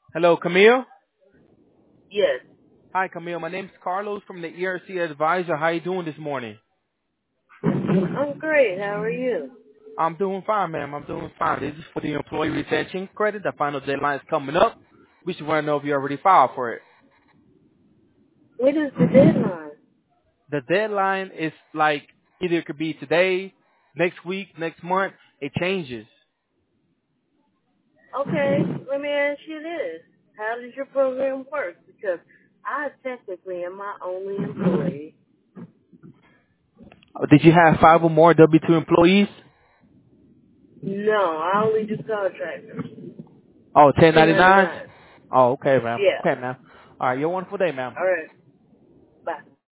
Hello, Camille. Yes. Hi, Camille. My name's Carlos from the ERC Advisor. How you doing this morning? I'm great. How are you? I'm doing fine, ma'am. I'm doing fine. This is for the employee retention credit. The final deadline is coming up. We should want to know if you already filed for it. When is the deadline? The deadline is like either it could be today, next week, next month. It changes. Okay, let me ask you this. How does your program work? Because I technically am my only employee. Did you have five or more W-2 employees? No, I only do contractors. Oh, 1099s? 1099. Oh, okay, ma'am. Yeah. Okay, ma'am. All right. You have a wonderful day, ma'am. All right.